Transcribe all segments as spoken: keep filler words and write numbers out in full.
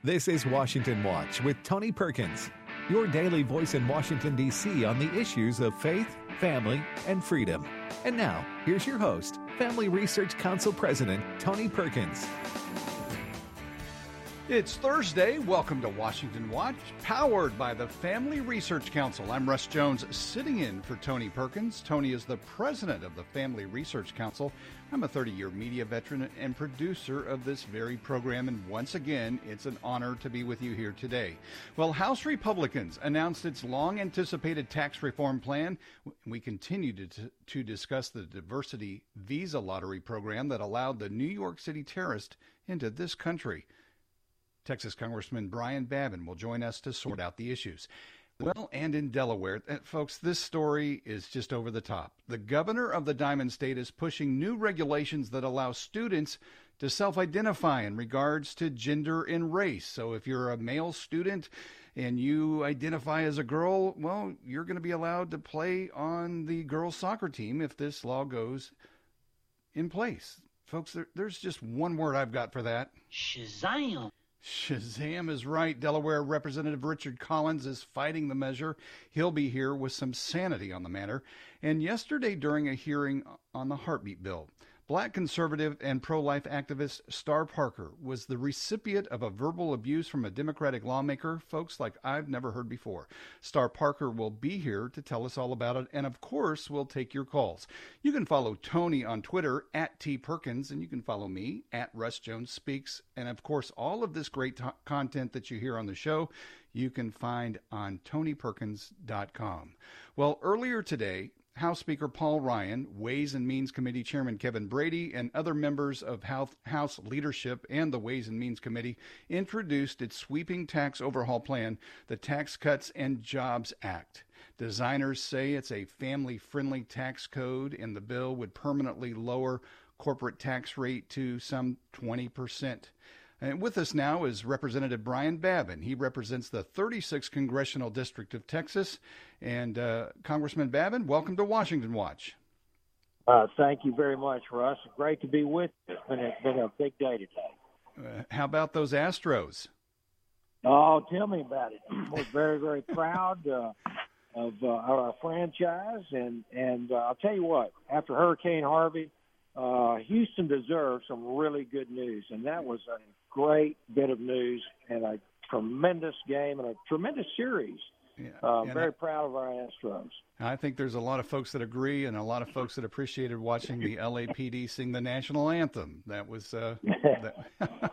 This is Washington Watch with Tony Perkins, your daily voice in Washington, D C on the issues of faith, family, and freedom. And now, here's your host, Family Research Council President Tony Perkins. It's Thursday. Welcome to Washington Watch, powered by the Family Research Council. I'm Russ Jones, sitting in for Tony Perkins. Tony is the president of the Family Research Council. I'm a thirty-year media veteran and producer of this very program, and once again, it's an honor to be with you here today. Well, House Republicans announced its long-anticipated tax reform plan. We continue to, to discuss the diversity visa lottery program that allowed the New York City terrorist into this country. Texas Congressman Brian Babin will join us to sort out the issues. Well, and in Delaware, folks, this story is just over the top. The governor of the Diamond State is pushing new regulations that allow students to self-identify in regards to gender and race. So if you're a male student and you identify as a girl, well, you're going to be allowed to play on the girls' soccer team if this law goes in place. Folks, there, there's just one word I've got for that. Shazam! Shazam is right. Delaware Representative Richard Collins is fighting the measure. He'll be here with some sanity on the matter. And yesterday, during a hearing on the heartbeat bill, Black conservative and pro-life activist Star Parker was the recipient of a verbal abuse from a Democratic lawmaker, folks, like I've never heard before. Star Parker will be here to tell us all about it, and of course, we'll take your calls. You can follow Tony on Twitter, at T Perkins, and you can follow me, at Russ Jones Speaks. And of course, all of this great t- content that you hear on the show, you can find on tony perkins dot com. Well, earlier today, House Speaker Paul Ryan, Ways and Means Committee Chairman Kevin Brady, and other members of House leadership and the Ways and Means Committee introduced its sweeping tax overhaul plan, the Tax Cuts and Jobs Act. Designers say it's a family-friendly tax code, and the bill would permanently lower corporate tax rate to some twenty percent. And with us now is Representative Brian Babin. He represents the thirty-sixth Congressional District of Texas. And uh, Congressman Babin, welcome to Washington Watch. Uh, thank you very much, Russ. Great to be with you. It's been a, been a big day today. Uh, how about those Astros? Oh, tell me about it. We're very, very proud uh, of uh, our franchise. And, and uh, I'll tell you what, after Hurricane Harvey, uh, Houston deserves some really good news. And that was a great bit of news and a tremendous game and a tremendous series. Yeah, uh, very I, proud of our Astros. I think there's a lot of folks that agree and a lot of folks that appreciated watching the L A P D sing the national anthem. That was uh, that.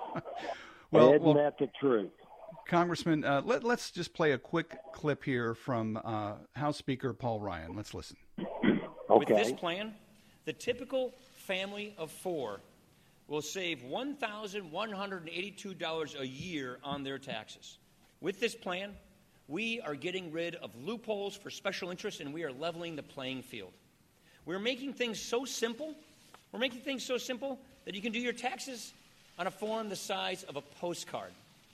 well, Isn't well, that the truth? Congressman, uh, let, let's just play a quick clip here from uh, House Speaker Paul Ryan. Let's listen. Okay. With this plan, the typical family of four will save one thousand one hundred eighty-two dollars a year on their taxes. With this plan, we are getting rid of loopholes for special interests, and we are leveling the playing field. We're making things so simple. We're making things so simple that you can do your taxes on a form the size of a postcard.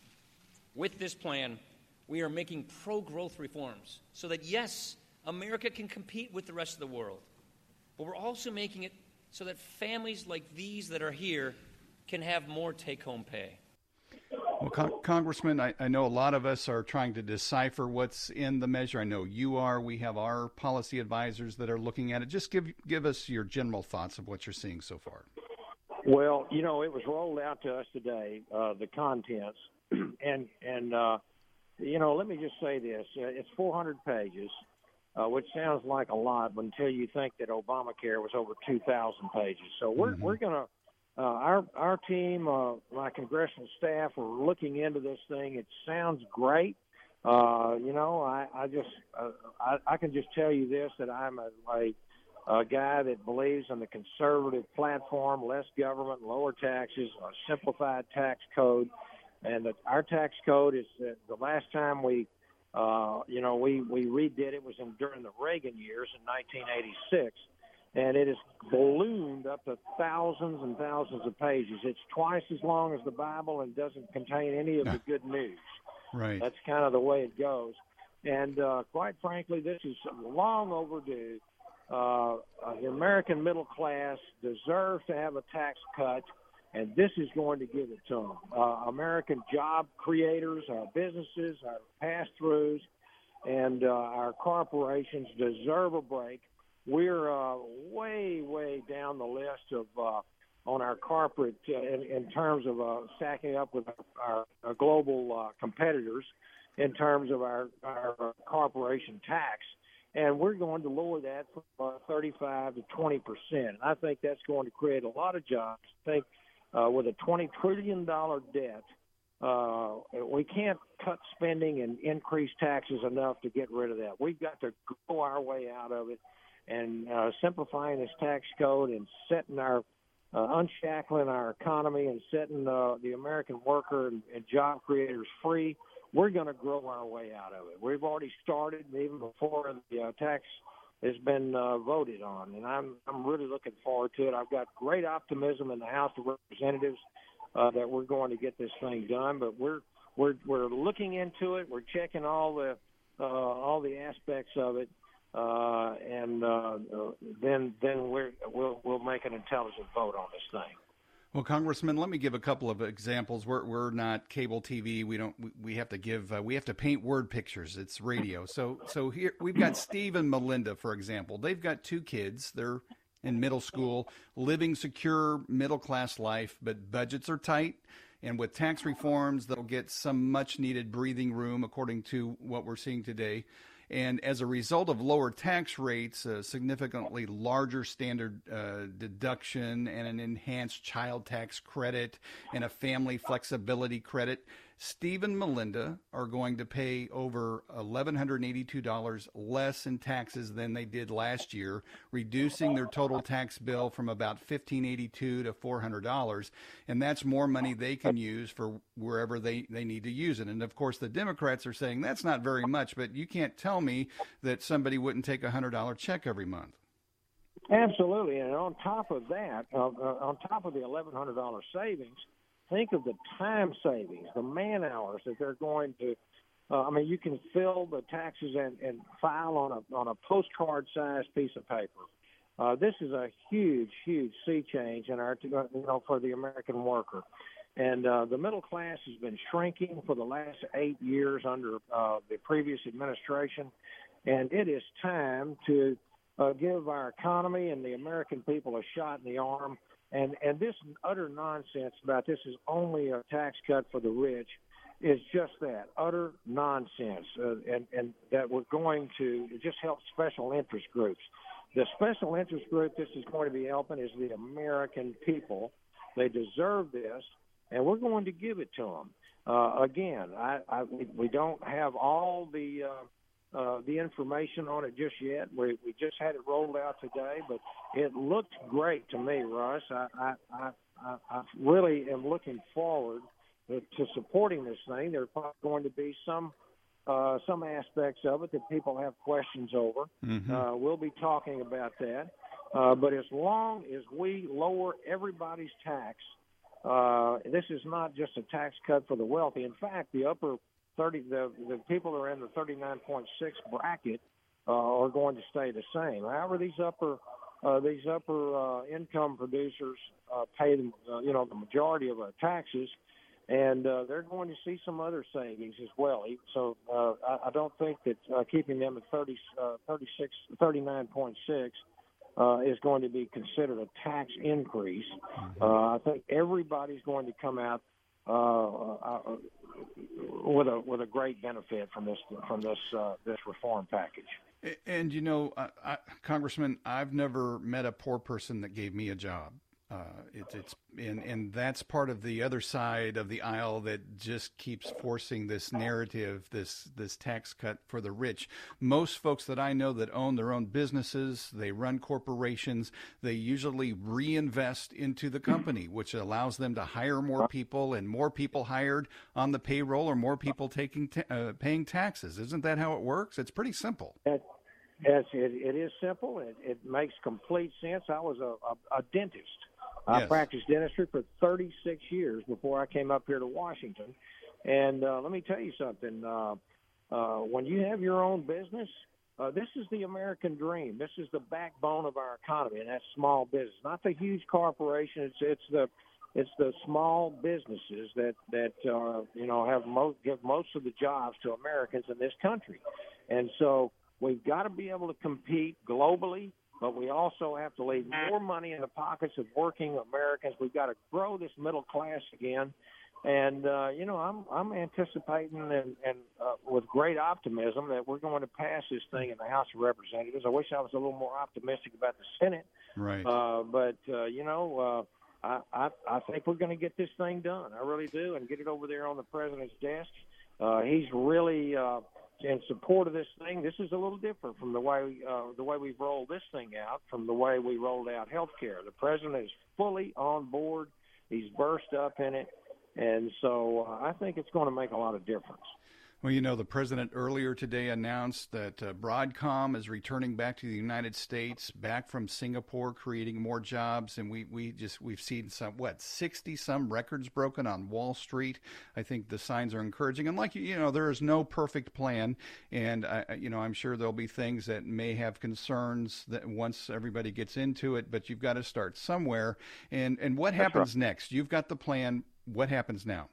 With this plan, we are making pro-growth reforms so that, yes, America can compete with the rest of the world. But we're also making it so that families like these that are here can have more take-home pay. Well, Con- Congressman, I, I know a lot of us are trying to decipher what's in the measure. I know you are. We have our policy advisors that are looking at it. Just give give us your general thoughts of what you're seeing so far. Well, you know, it was rolled out to us today, uh, the contents. and, and uh, you know, let me just say this. Uh, it's four hundred pages, uh, which sounds like a lot until you think that Obamacare was over two thousand pages. So we're, mm-hmm. we're going to Uh, our our team, uh, my congressional staff, are looking into this thing. It sounds great. Uh, you know, I, I just uh, I, I can just tell you this, that I'm a, a, a guy that believes in the conservative platform, less government, lower taxes, a simplified tax code, and that our tax code is uh, the last time we, uh, you know, we, we redid it was in, during the Reagan years in nineteen eighty-six. And it has ballooned up to thousands and thousands of pages. It's twice as long as the Bible and doesn't contain any of the good news. Right. That's kind of the way it goes. And uh, quite frankly, this is long overdue. Uh, uh, the American middle class deserves to have a tax cut, and this is going to give it to them. Uh, American job creators, our businesses, our pass-throughs, and uh, our corporations deserve a break. We're uh, way, way down the list of uh, on our corporate uh, in, in terms of uh, stacking up with our, our global uh, competitors in terms of our, our corporation tax. And we're going to lower that from uh, thirty-five to twenty percent. I think that's going to create a lot of jobs. I think uh, with a twenty trillion dollars debt, uh, we can't cut spending and increase taxes enough to get rid of that. We've got to go our way out of it, and uh, simplifying this tax code and setting our uh, unshackling our economy and setting uh, the American worker and, and job creators free. We're going to grow our way out of it. We've already started even before the uh, tax has been uh, voted on, and I'm I'm really looking forward to it. I've got great optimism in the House of Representatives uh, that we're going to get this thing done. But we're we're we're looking into it. We're checking all the uh, all the aspects of it, uh, and uh, then then we're, we'll we'll make an intelligent vote on this thing. Well, Congressman, let me give a couple of examples. We're we're not cable T V. We don't. We, we have to give. Uh, we have to paint word pictures. It's radio. So so here we've got Steve and Melinda, for example. They've got two kids. They're in middle school, living secure middle class life, but budgets are tight. And with tax reforms, they'll get some much needed breathing room, according to what we're seeing today. And as a result of lower tax rates, a significantly larger standard uh, deduction, and an enhanced child tax credit, and a family flexibility credit, Steve and Melinda are going to pay over one thousand one hundred eighty-two dollars less in taxes than they did last year, reducing their total tax bill from about fifteen eighty-two to four hundred dollars. And that's more money they can use for wherever they, they need to use it. And, of course, the Democrats are saying that's not very much, but you can't tell me that somebody wouldn't take a one hundred dollars check every month. Absolutely. And on top of that, uh, uh, on top of the eleven hundred dollars savings, think of the time savings, the man hours that they're going to. Uh, I mean, you can fill the taxes and, and file on a on a postcard-sized piece of paper. Uh, this is a huge, huge sea change in our, you know, for the American worker. And uh, the middle class has been shrinking for the last eight years under uh, the previous administration, and it is time to uh, give our economy and the American people a shot in the arm. And and this utter nonsense about this is only a tax cut for the rich is just that, utter nonsense, uh, and, and that we're going to just help special interest groups. The special interest group this is going to be helping is the American people. They deserve this, and we're going to give it to them. Uh, again, I, I, we don't have all the uh, Uh, the information on it just yet. We we just had it rolled out today, but it looked great to me, Russ. I I, I, I really am looking forward to, to supporting this thing. There are probably going to be some uh, some aspects of it that people have questions over. Mm-hmm. Uh, we'll be talking about that. Uh, but as long as we lower everybody's tax, uh, this is not just a tax cut for the wealthy. In fact, the upper thirty the the people who are in the thirty-nine point six bracket uh, are going to stay the same. However, these upper uh, these upper uh, income producers uh, pay the uh, you know the majority of our taxes, and uh, they're going to see some other savings as well. So uh, I, I don't think that uh, keeping them at thirty, uh, thirty-six, thirty-nine point six uh, is going to be considered a tax increase. Mm-hmm. Uh, I think everybody's going to come out Uh, uh, with a with a great benefit from this from this uh, this reform package. And you know, I, I, Congressman, I've never met a poor person that gave me a job. Uh, it's it's and and that's part of the other side of the aisle that just keeps forcing this narrative, this this tax cut for the rich. Most folks that I know that own their own businesses, they run corporations, they usually reinvest into the company, which allows them to hire more people, and more people hired on the payroll or more people taking ta- uh, paying taxes. Isn't that how it works? It's pretty simple. That, yes, it, it is simple. It, it makes complete sense. I was a, a, a dentist. I yes. practiced dentistry for thirty-six years before I came up here to Washington. And uh, let me tell you something. Uh, uh, when you have your own business, uh, this is the American dream. This is the backbone of our economy, and that's small business, not the huge corporation. It's, it's the it's the small businesses that that uh, you know have most give most of the jobs to Americans in this country, and so we've got to be able to compete globally. But we also have to leave more money in the pockets of working Americans. We've got to grow this middle class again. And, uh, you know, I'm I'm anticipating and, and uh, with great optimism that we're going to pass this thing in the House of Representatives. I wish I was a little more optimistic about the Senate. Right. Uh, but, uh, you know, uh, I, I, I think we're going to get this thing done. I really do, and get it over there on the president's desk. Uh, he's really uh, in support of this thing. This is a little different from the way uh, the way we've rolled this thing out, from the way we rolled out health care. The president is fully on board. He's burst up in it. And so uh, I think it's going to make a lot of difference. Well, you know, the president earlier today announced that uh, Broadcom is returning back to the United States, back from Singapore, creating more jobs. And we, we just we've seen some, what, sixty some records broken on Wall Street. I think the signs are encouraging. And like, you know, there is no perfect plan. And, I, you know, I'm sure there'll be things that may have concerns that once everybody gets into it. But you've got to start somewhere. And, and what That's happens right. next? You've got the plan. What happens now?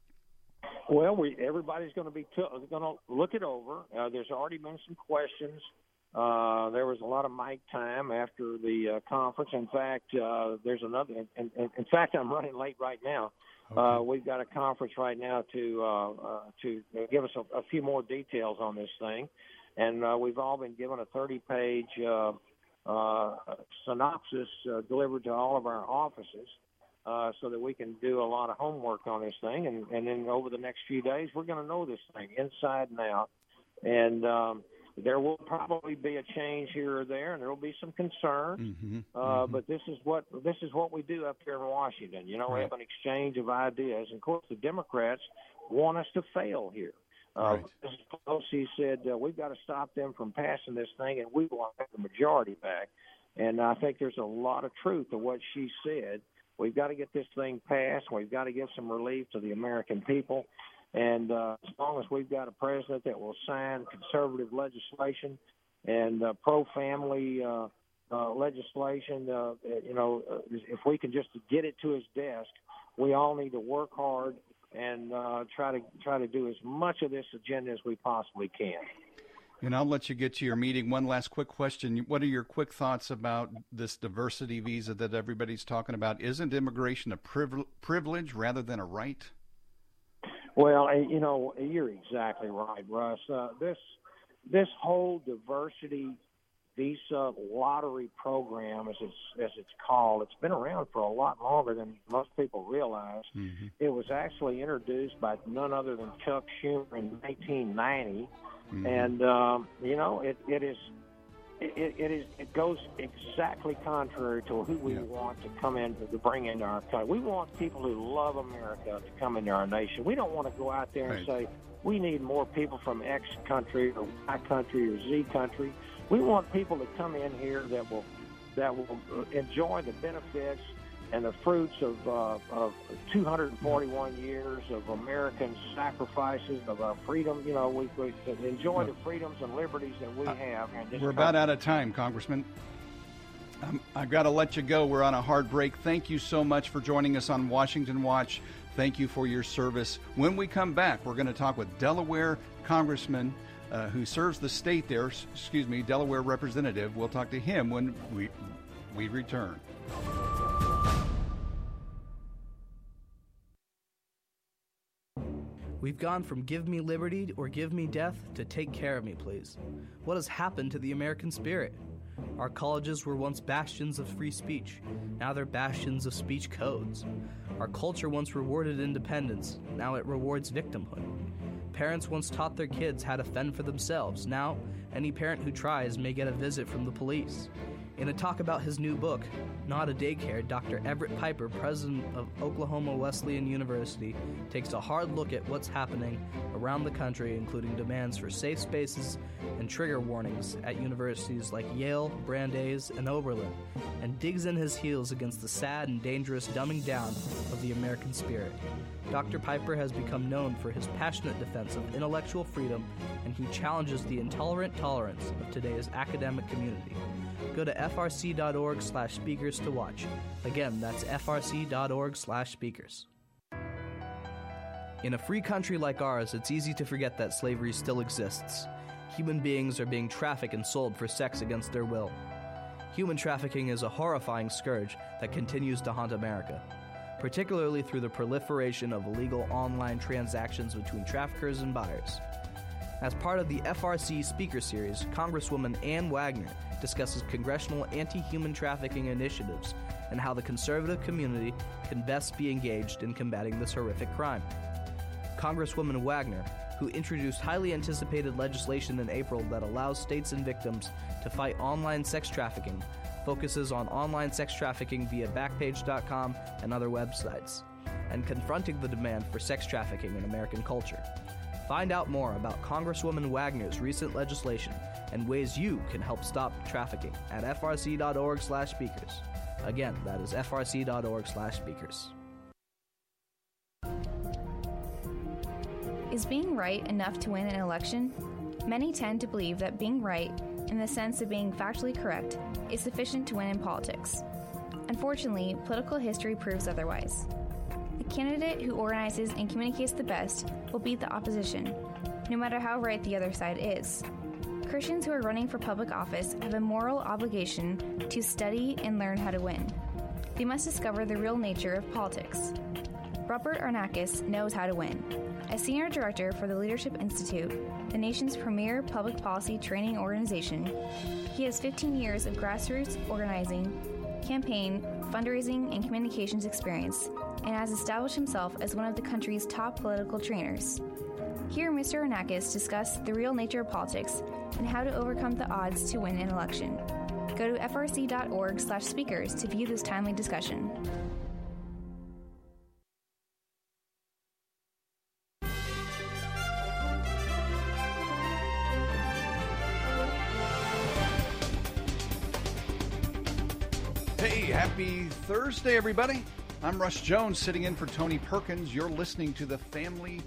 Well, we everybody's going to be t- going to look it over. Uh, there's already been some questions. Uh, there was a lot of mic time after the uh, conference. In fact, uh, there's another. In, in, in fact, I'm running late right now. Okay. Uh, we've got a conference right now to uh, uh, to give us a, a few more details on this thing, and uh, we've all been given a thirty-page uh, uh, synopsis uh, delivered to all of our offices. Uh, so that we can do a lot of homework on this thing. And, and then over the next few days, we're going to know this thing inside and out. And um, there will probably be a change here or there, and there will be some concern. Mm-hmm. Uh, mm-hmm. But this is what this is what we do up here in Washington. You know, right. we have an exchange of ideas. And, of course, the Democrats want us to fail here. Uh, right. Pelosi said uh, we've got to stop them from passing this thing, and we want the majority back. And I think there's a lot of truth to what she said. We've got to get this thing passed. We've got to give some relief to the American people. And uh, as long as we've got a president that will sign conservative legislation and uh, pro-family uh, uh, legislation, uh, you know, if we can just get it to his desk, we all need to work hard and uh, try to try to do as much of this agenda as we possibly can. And I'll let you get to your meeting. One last quick question. What are your quick thoughts about this diversity visa that everybody's talking about? Isn't immigration a priv- privilege rather than a right? Well, you know, you're exactly right, Russ. Uh, this this whole diversity visa lottery program, as it's, as it's called, it's been around for a lot longer than most people realize. Mm-hmm. It was actually introduced by none other than Chuck Schumer in nineteen ninety. Mm-hmm. And, um, you know, it, it is, it, it is, it goes exactly contrary to who we yeah. want to come in to bring into our country. We want people who love America to come into our nation. We don't want to go out there right. and say, we need more people from X country or Y country or Z country. We want people to come in here that will, that will enjoy the benefits and the fruits of, uh, of two hundred forty-one years of American sacrifices, of our freedom. You know, we, we enjoy the freedoms and liberties that we have. In this We're country. about out of time, Congressman. Um, I've got to let you go. We're on a hard break. Thank you so much for joining us on Washington Watch. Thank you for your service. When we come back, we're going to talk with Delaware Congressman uh, who serves the state there, excuse me, Delaware representative. We'll talk to him when we we return. We've gone from give me liberty or give me death to take care of me, please. What has happened to the American spirit? Our colleges were once bastions of free speech. Now they're bastions of speech codes. Our culture once rewarded independence. Now it rewards victimhood. Parents once taught their kids how to fend for themselves. Now, any parent who tries may get a visit from the police. In a talk about his new book, Not a Daycare, Doctor Everett Piper, president of Oklahoma Wesleyan University, takes a hard look at what's happening around the country, including demands for safe spaces and trigger warnings at universities like Yale, Brandeis, and Oberlin, and digs in his heels against the sad and dangerous dumbing down of the American spirit. Doctor Piper has become known for his passionate defense of intellectual freedom, and he challenges the intolerant tolerance of today's academic community. Go to frc.org slash speakers to watch. Again, that's frc.org slash speakers. In a free country like ours, it's easy to forget that slavery still exists. Human beings are being trafficked and sold for sex against their will. Human trafficking is a horrifying scourge that continues to haunt America, particularly through the proliferation of illegal online transactions between traffickers and buyers. As part of the F R C Speaker Series, Congresswoman Ann Wagner discusses congressional anti-human trafficking initiatives and how the conservative community can best be engaged in combating this horrific crime. Congresswoman Wagner, who introduced highly anticipated legislation in April that allows states and victims to fight online sex trafficking, focuses on online sex trafficking via Backpage dot com and other websites, and confronting the demand for sex trafficking in American culture. Find out more about Congresswoman Wagner's recent legislation and ways you can help stop trafficking at frc.org slash speakers. Again, that is frc.org slash speakers. Is being right enough to win an election? Many tend to believe that being right, in the sense of being factually correct, is sufficient to win in politics. Unfortunately, political history proves otherwise. The candidate who organizes and communicates the best will beat the opposition, no matter how right the other side is. Christians who are running for public office have a moral obligation to study and learn how to win. They must discover the real nature of politics. Robert Arnakis knows how to win. As Senior Director for the Leadership Institute, the nation's premier public policy training organization, he has fifteen years of grassroots organizing, campaign, fundraising, and communications experience, and has established himself as one of the country's top political trainers. Here, Mister Arnakis discussed the real nature of politics and how to overcome the odds to win an election. Go to frc.org slash speakers to view this timely discussion. Hey, happy Thursday, everybody. I'm Russ Jones, sitting in for Tony Perkins. You're listening to the Family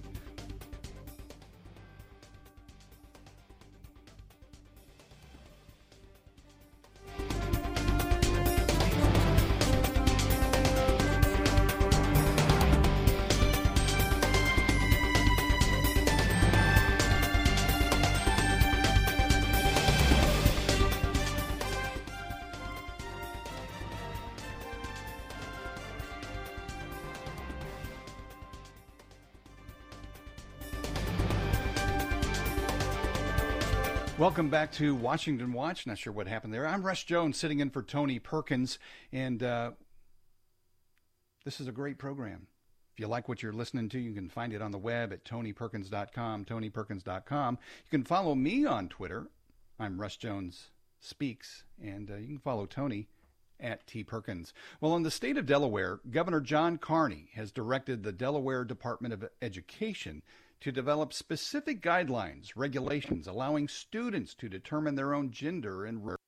Welcome back to Washington Watch. Not sure what happened there. I'm Russ Jones, sitting in for Tony Perkins, and uh, this is a great program. If you like what you're listening to, you can find it on the web at tony perkins dot com, tony perkins dot com. You can follow me on Twitter. I'm Russ Jones Speaks, and uh, you can follow Tony at T. Perkins. Well, in the state of Delaware, Governor John Carney has directed the Delaware Department of Education to develop specific guidelines, regulations, allowing students to determine their own gender and race.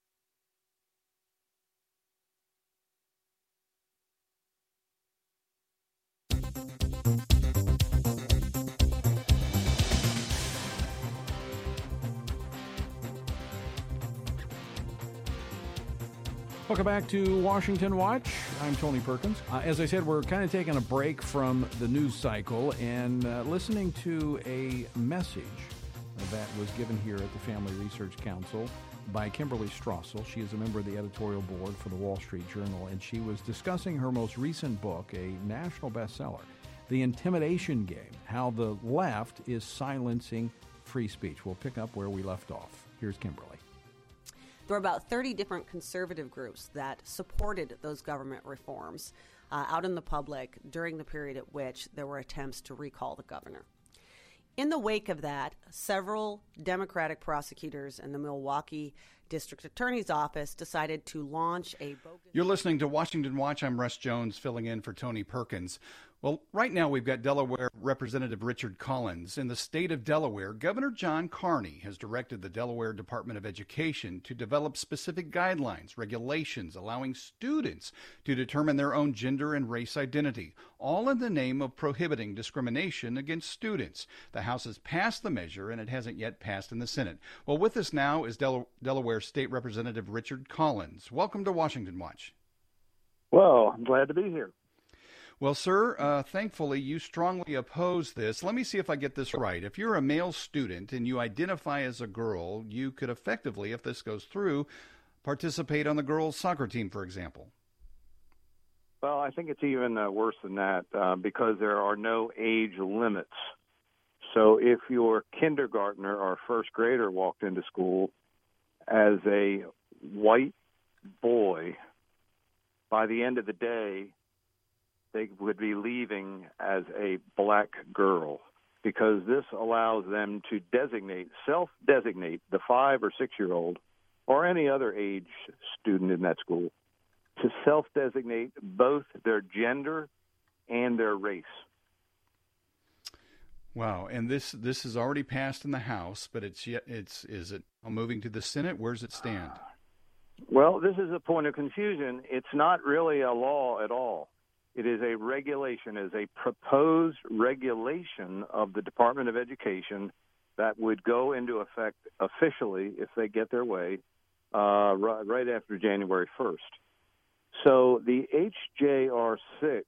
Welcome back to Washington Watch. I'm Tony Perkins. Uh, as I said, we're kind of taking a break from the news cycle and uh, listening to a message that was given here at the Family Research Council by Kimberly Strassel. She is a member of the editorial board for the Wall Street Journal, and she was discussing her most recent book, a national bestseller, The Intimidation Game, How the Left is Silencing Free Speech. We'll pick up where we left off. Here's Kimberly. There were about thirty different conservative groups that supported those government reforms uh, out in the public during the period at which there were attempts to recall the governor. In the wake of that, several Democratic prosecutors in the Milwaukee District Attorney's Office decided to launch a bogus... You're listening to Washington Watch. I'm Russ Jones, filling in for Tony Perkins. Well, right now we've got Delaware Representative Richard Collins. In the state of Delaware, Governor John Carney has directed the Delaware Department of Education to develop specific guidelines, regulations allowing students to determine their own gender and race identity, all in the name of prohibiting discrimination against students. The House has passed the measure, and it hasn't yet passed in the Senate. Well, with us now is Del- Delaware State Representative Richard Collins. Welcome to Washington Watch. Well, I'm glad to be here. Well, sir, uh, thankfully, you strongly oppose this. Let me see if I get this right. If you're a male student and you identify as a girl, you could effectively, if this goes through, participate on the girls' soccer team, for example. Well, I think it's even uh, worse than that uh, because there are no age limits. So if your kindergartner or first grader walked into school as a white boy, by the end of the day, they would be leaving as a black girl because this allows them to designate, self-designate the five or six-year-old or any other age student in that school to self-designate both their gender and their race. Wow, and this this is already passed in the House, but it's yet it's is it moving to the Senate? Where does it stand? Well, this is a point of confusion. It's not really a law at all. It is a regulation, it is a proposed regulation of the Department of Education that would go into effect officially, if they get their way, uh, right, right after January first. So the H J R six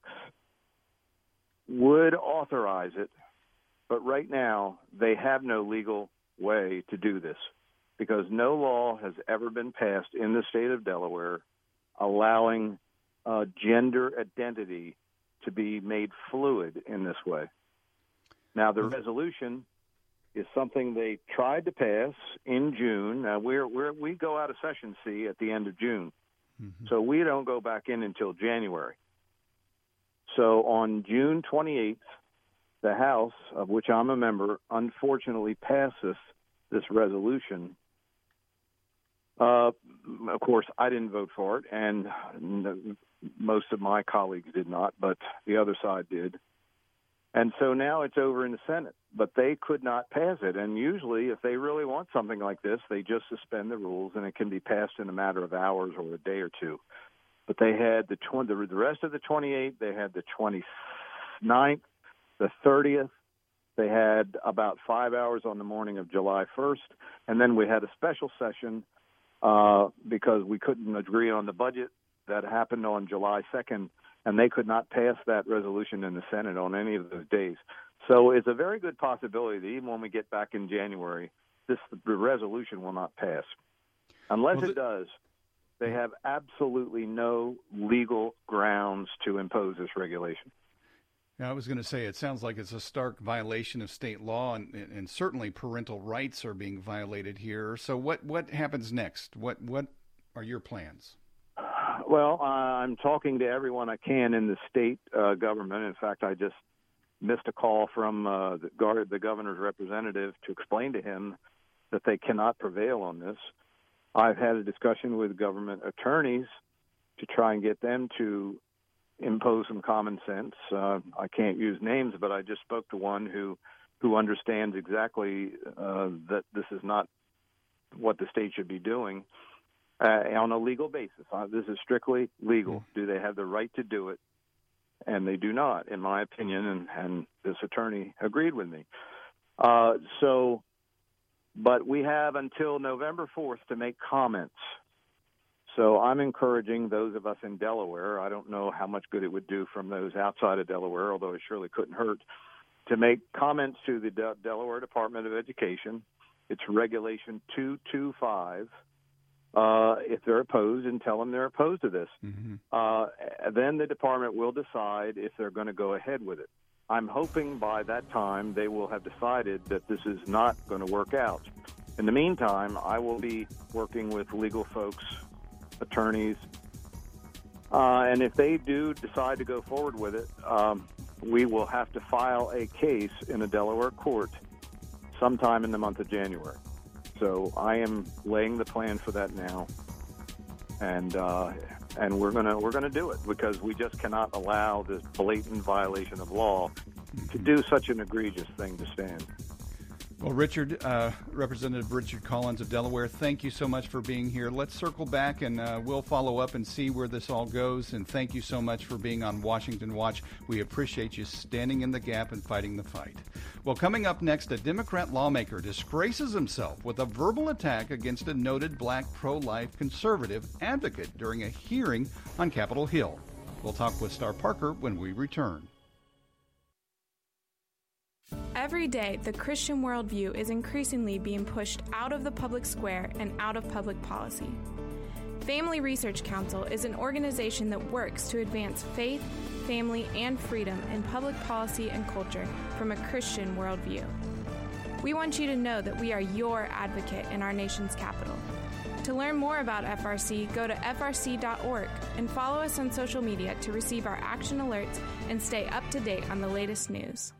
would authorize it, but right now they have no legal way to do this because no law has ever been passed in the state of Delaware allowing Uh, gender identity to be made fluid in this way. Now, the resolution is something they tried to pass in June. Now, we're, we're, we go out of session, see, at the end of June. Mm-hmm. So we don't go back in until January. So on June twenty-eighth, the House, of which I'm a member, unfortunately passes this resolution. Uh, of course, I didn't vote for it, and most of my colleagues did not, but the other side did. And so now it's over in the Senate, but they could not pass it. And usually, if they really want something like this, they just suspend the rules, and it can be passed in a matter of hours or a day or two. But they had the tw- the rest of the twenty-eighth, they had the twenty-ninth, the thirtieth. They had about five hours on the morning of July first, and then we had a special session Uh, because we couldn't agree on the budget that happened on July second, and they could not pass that resolution in the Senate on any of those days. So it's a very good possibility that even when we get back in January, this the resolution will not pass. Unless well, the- it does, they have absolutely no legal grounds to impose this regulation. Yeah, I was going to say, it sounds like it's a stark violation of state law, and, and certainly parental rights are being violated here. So what, what happens next? What what are your plans? Well, uh, I'm talking to everyone I can in the state uh, government. In fact, I just missed a call from uh, the, guard, the governor's representative to explain to him that they cannot prevail on this. I've had a discussion with government attorneys to try and get them to impose some common sense. Uh, I can't use names, but I just spoke to one who who understands exactly uh, that this is not what the state should be doing uh, on a legal basis. Uh, this is strictly legal. Mm-hmm. Do they have the right to do it? And they do not, in my opinion, and, and this attorney agreed with me. Uh, so, but we have until November fourth to make comments. So I'm encouraging those of us in Delaware, I don't know how much good it would do from those outside of Delaware, although it surely couldn't hurt, to make comments to the De- Delaware Department of Education. It's Regulation two twenty-five. Uh, if they're opposed, and tell them they're opposed to this. Mm-hmm. Uh, then the department will decide if they're going to go ahead with it. I'm hoping by that time they will have decided that this is not going to work out. In the meantime, I will be working with legal folks, attorneys, uh, and if they do decide to go forward with it, um, we will have to file a case in a Delaware court sometime in the month of January. So I am laying the plan for that now, and uh, and we're gonna we're gonna do it because we just cannot allow this blatant violation of law to do such an egregious thing to stand. Well, Richard, uh, Representative Richard Collins of Delaware, thank you so much for being here. Let's circle back and uh, we'll follow up and see where this all goes. And thank you so much for being on Washington Watch. We appreciate you standing in the gap and fighting the fight. Well, coming up next, a Democrat lawmaker disgraces himself with a verbal attack against a noted black pro-life conservative advocate during a hearing on Capitol Hill. We'll talk with Star Parker when we return. Every day, the Christian worldview is increasingly being pushed out of the public square and out of public policy. Family Research Council is an organization that works to advance faith, family, and freedom in public policy and culture from a Christian worldview. We want you to know that we are your advocate in our nation's capital. To learn more about F R C, go to F R C dot org and follow us on social media to receive our action alerts and stay up to date on the latest news.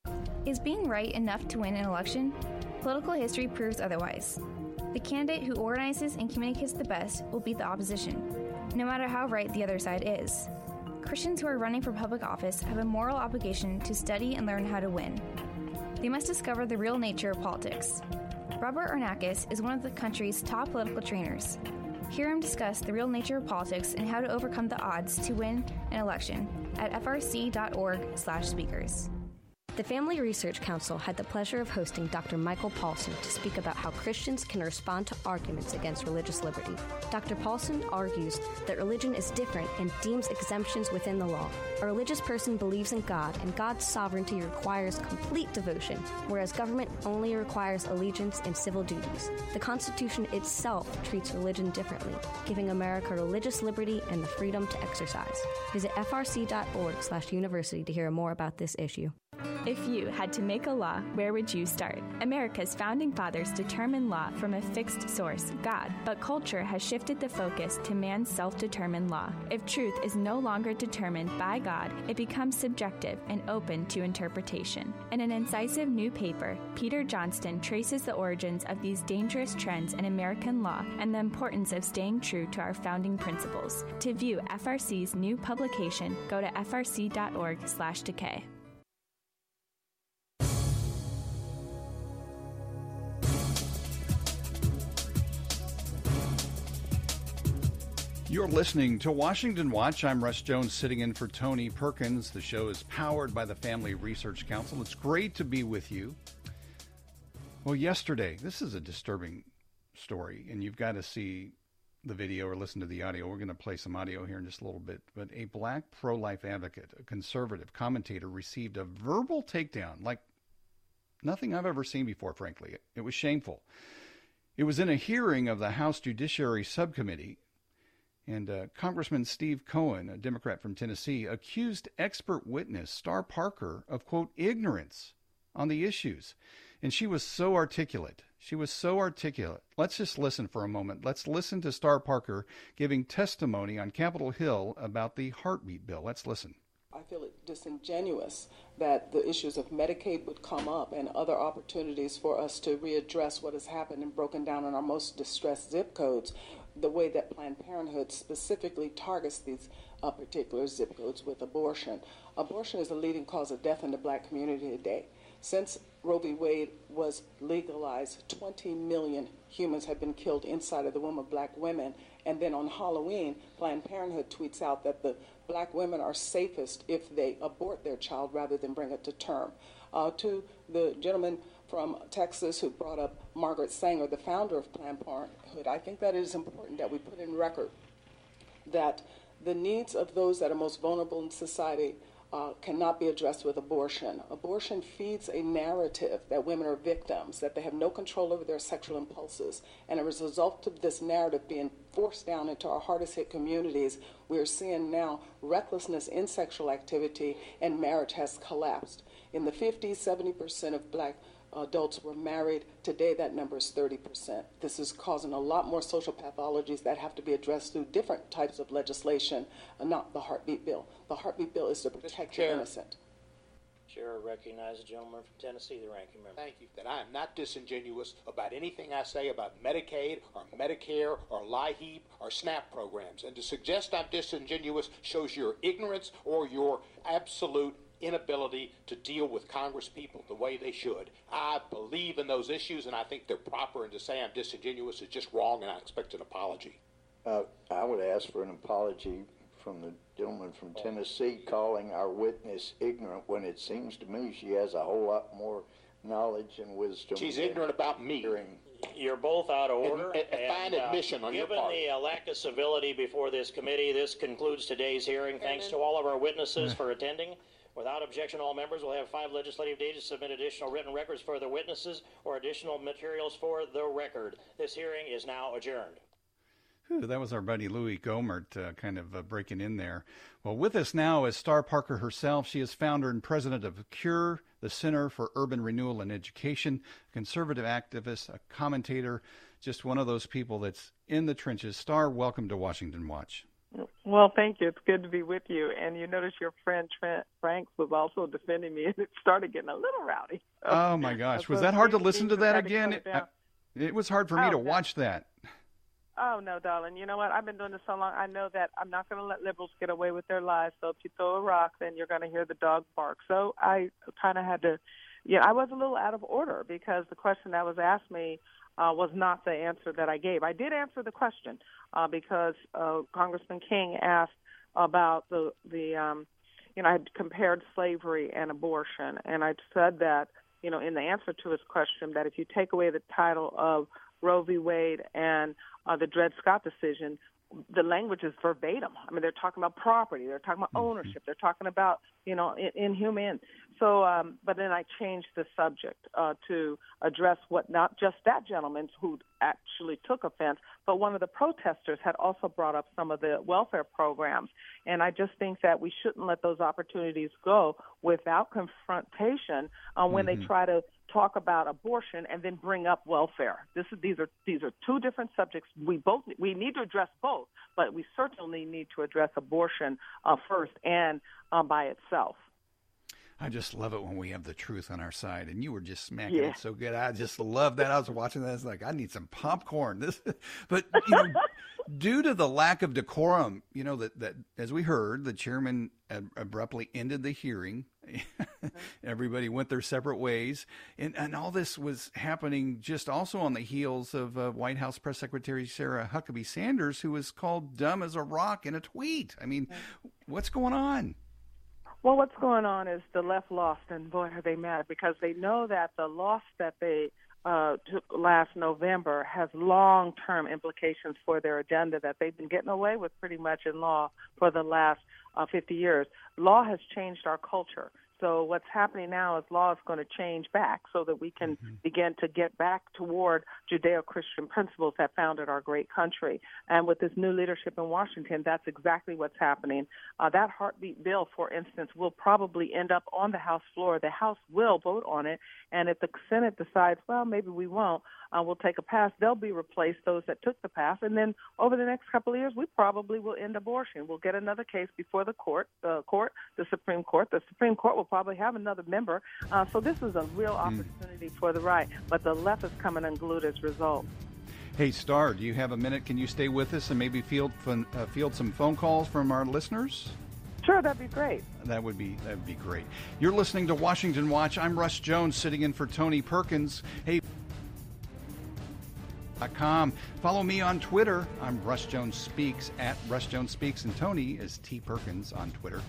Is being right enough to win an election? Political history proves otherwise. The candidate who organizes and communicates the best will beat the opposition, no matter how right the other side is. Christians who are running for public office have a moral obligation to study and learn how to win. They must discover the real nature of politics. Robert Arnakis is one of the country's top political trainers. Hear him discuss the real nature of politics and how to overcome the odds to win an election at F R C dot org slash speakers. The Family Research Council had the pleasure of hosting Doctor Michael Paulson to speak about how Christians can respond to arguments against religious liberty. Doctor Paulson argues that religion is different and deems exemptions within the law. A religious person believes in God, and God's sovereignty requires complete devotion, whereas government only requires allegiance and civil duties. The Constitution itself treats religion differently, giving America religious liberty and the freedom to exercise. Visit F R C dot org slash university to hear more about this issue. If you had to make a law, where would you start? America's founding fathers determined law from a fixed source, God, but culture has shifted the focus to man's self-determined law. If truth is no longer determined by God, it becomes subjective and open to interpretation. In an incisive new paper, Peter Johnston traces the origins of these dangerous trends in American law and the importance of staying true to our founding principles. To view F R C's new publication, go to F R C dot org slash decay. You're listening to Washington Watch. I'm Russ Jones, sitting in for Tony Perkins. The show is powered by the Family Research Council. It's great to be with you. Well, yesterday, this is a disturbing story, and you've got to see the video or listen to the audio. We're going to play some audio here in just a little bit. But a black pro-life advocate, a conservative commentator, received a verbal takedown like nothing I've ever seen before, frankly. It was shameful. It was in a hearing of the House Judiciary Subcommittee. And uh, Congressman Steve Cohen, a Democrat from Tennessee, accused expert witness Star Parker of, quote, ignorance on the issues. And she was so articulate. She was so articulate. Let's just listen for a moment. Let's listen to Star Parker giving testimony on Capitol Hill about the heartbeat bill. Let's listen. I feel it disingenuous that the issues of Medicaid would come up and other opportunities for us to readdress what has happened and broken down in our most distressed zip codes, the way that Planned Parenthood specifically targets these uh, particular zip codes with abortion. Abortion is the leading cause of death in the black community today. Since Roe v. Wade was legalized, twenty million humans have been killed inside of the womb of black women. And then on Halloween, Planned Parenthood tweets out that the black women are safest if they abort their child rather than bring it to term. Uh, to the gentleman from Texas who brought up Margaret Sanger, the founder of Planned Parenthood, I think that it is important that we put in record that the needs of those that are most vulnerable in society uh, cannot be addressed with abortion. Abortion feeds a narrative that women are victims, that they have no control over their sexual impulses. And as a result of this narrative being forced down into our hardest hit communities, we are seeing now recklessness in sexual activity, and marriage has collapsed. In the fifties, seventy percent of black adults were married. Today, that number is thirty percent. This is causing a lot more social pathologies that have to be addressed through different types of legislation, uh, not the heartbeat bill. The heartbeat bill is to protect the innocent. Chair, I recognize the gentleman from Tennessee, the ranking member. Thank you. That I am not disingenuous about anything I say about Medicaid or Medicare or LIHEAP or SNAP programs. And to suggest I'm disingenuous shows your ignorance or your absolute inability to deal with Congress people the way they should. I believe in those issues, and I think they're proper, and to say I'm disingenuous is just wrong, and I expect an apology. Uh, I would ask for an apology from the gentleman from Tennessee calling our witness ignorant when it seems to me she has a whole lot more knowledge and wisdom. She's ignorant about me. You're both out of order. A, a fine and, uh, admission on your given part. the uh, lack of civility before this committee, this concludes today's hearing. Thanks to all of our witnesses for attending. Without objection, all members will have five legislative days to submit additional written records for their witnesses or additional materials for the record. This hearing is now adjourned. Whew, that was our buddy Louie Gohmert uh, kind of uh, breaking in there. Well, with us now is Star Parker herself. She is founder and president of CURE, the Center for Urban Renewal and Education, a conservative activist, a commentator, just one of those people that's in the trenches. Star, welcome to Washington Watch. Well, thank you. It's good to be with you. And you notice your friend Trent Franks was also defending me, and it started getting a little rowdy. Oh, my gosh. Was that hard to listen to that again? It, I, it was hard for me oh, to no. watch that. Oh, no, darling. You know what? I've been doing this so long. I know that I'm not going to let liberals get away with their lies. So if you throw a rock, then you're going to hear the dog bark. So I kind of had to, yeah, I was a little out of order because the question that was asked me uh, was not the answer that I gave. I did answer the question uh, because uh, Congressman King asked about the, the um, you know, I had compared slavery and abortion. And I said that, you know, in the answer to his question, that if you take away the title of Roe v. Wade and uh, the Dred Scott decision, the language is verbatim. I mean, they're talking about property. They're talking about ownership. They're talking about, you know, in, inhuman. So, um, but then I changed the subject uh, to address what not just that gentleman who actually took offense, but one of the protesters had also brought up some of the welfare programs. And I just think that we shouldn't let those opportunities go without confrontation uh, when mm-hmm. they try to talk about abortion and then bring up welfare. This is these are these are two different subjects. We both we need to address both, but we certainly need to address abortion uh, first and uh, by itself. I just love it when we have the truth on our side, and you were just smacking yeah. it so good. I just love that. I was watching that. I was like, I need some popcorn. This, but you know, due to the lack of decorum, you know that that as we heard, the chairman ab- abruptly ended the hearing. Everybody went their separate ways, and and all this was happening just also on the heels of uh, White House Press Secretary Sarah Huckabee Sanders, who was called dumb as a rock in a tweet. I mean, what's going on? Well, what's going on is the left lost, and boy, are they mad, because they know that the loss that they uh, took last November has long-term implications for their agenda that they've been getting away with pretty much in law for the last uh, fifty years. Law has changed our culture. So what's happening now is law is going to change back so that we can mm-hmm. begin to get back toward Judeo-Christian principles that founded our great country. And with this new leadership in Washington, that's exactly what's happening. Uh, that heartbeat bill, for instance, will probably end up on the House floor. The House will vote on it. And if the Senate decides, well, maybe we won't, uh, we'll take a pass, they'll be replaced, those that took the pass. And then over the next couple of years, we probably will end abortion. We'll get another case before the court, uh, court, the Supreme Court. The Supreme Court will probably have another member. Uh, so this is a real opportunity mm. for the right. But the left is coming unglued as a result. Hey, Star, do you have a minute? Can you stay with us and maybe field fun, uh, field some phone calls from our listeners? Sure, that'd be great. That would be that would be great. You're listening to Washington Watch. I'm Russ Jones, sitting in for Tony Perkins. Hey, .com. Follow me on Twitter. I'm Russ Jones Speaks, at Russ Jones Speaks, and Tony is T Perkins on Twitter.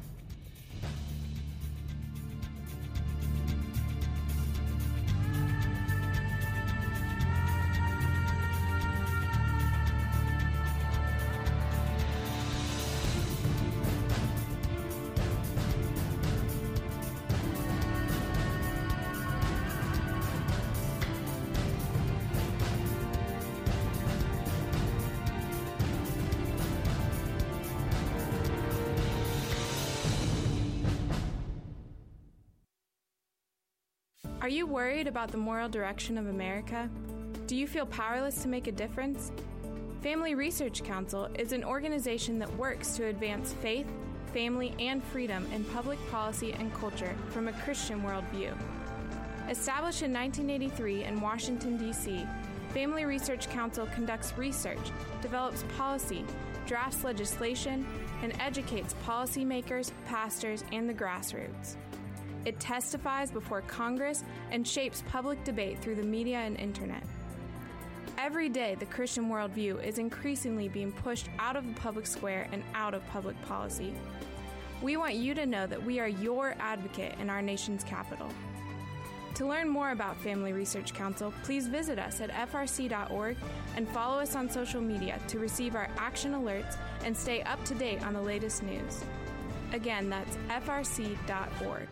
Are you worried about the moral direction of America? Do you feel powerless to make a difference? Family Research Council is an organization that works to advance faith, family, and freedom in public policy and culture from a Christian worldview. Established in nineteen eighty-three in Washington, D C, Family Research Council conducts research, develops policy, drafts legislation, and educates policymakers, pastors, and the grassroots. It testifies before Congress and shapes public debate through the media and internet. Every day, the Christian worldview is increasingly being pushed out of the public square and out of public policy. We want you to know that we are your advocate in our nation's capital. To learn more about Family Research Council, please visit us at F R C dot org and follow us on social media to receive our action alerts and stay up to date on the latest news. Again, that's F R C dot org.